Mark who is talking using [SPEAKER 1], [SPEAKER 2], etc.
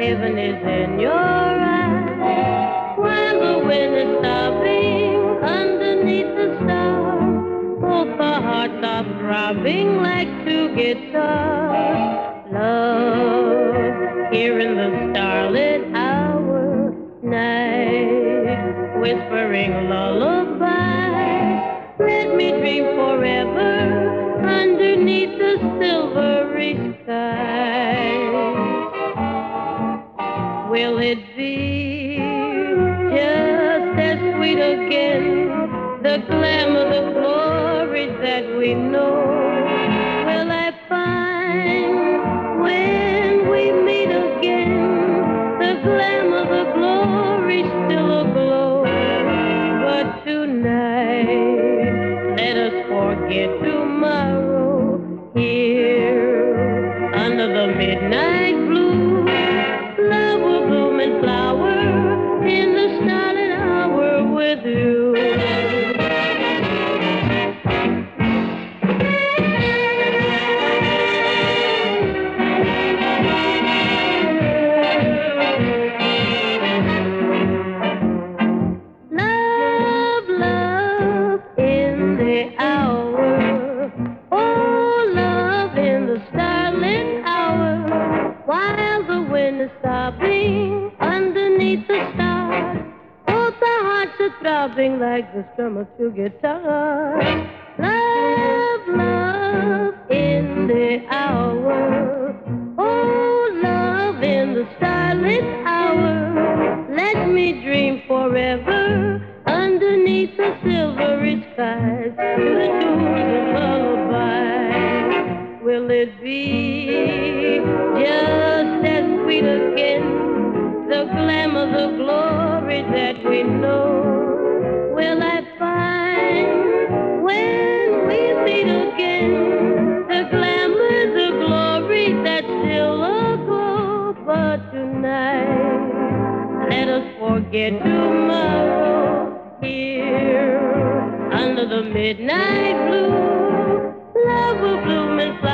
[SPEAKER 1] heaven is in your eyes. While the wind is sobbing underneath the stars, both our hearts are throbbing like two guitars. Love, here in the starlit hour, night, whispering lullabies. Let me dream forever underneath the silvery skies. Will it be just as sweet again, the glamour, the glory that we know? Will I find when we meet again, the glamour, the glory still aglow? But tonight, let us forget tomorrow here under the midnight blue. Love will bloom and flower in the starlit hour with you. Love, love in the hour. Oh, love in the starlit hour. While the wind is sobbing underneath the stars, both our hearts are throbbing like the strum of two guitars. Love, love in the hour. Oh, love in the starlit hour. Let me dream forever underneath the silvery skies to the tunes of lullaby. Will it be just as sweet again, the glamour, the glory that we know? Will I find when we meet again, the glamour, the glory that's still aglow? But tonight, let us forget tomorrow here under the midnight blue. Love will bloom and flower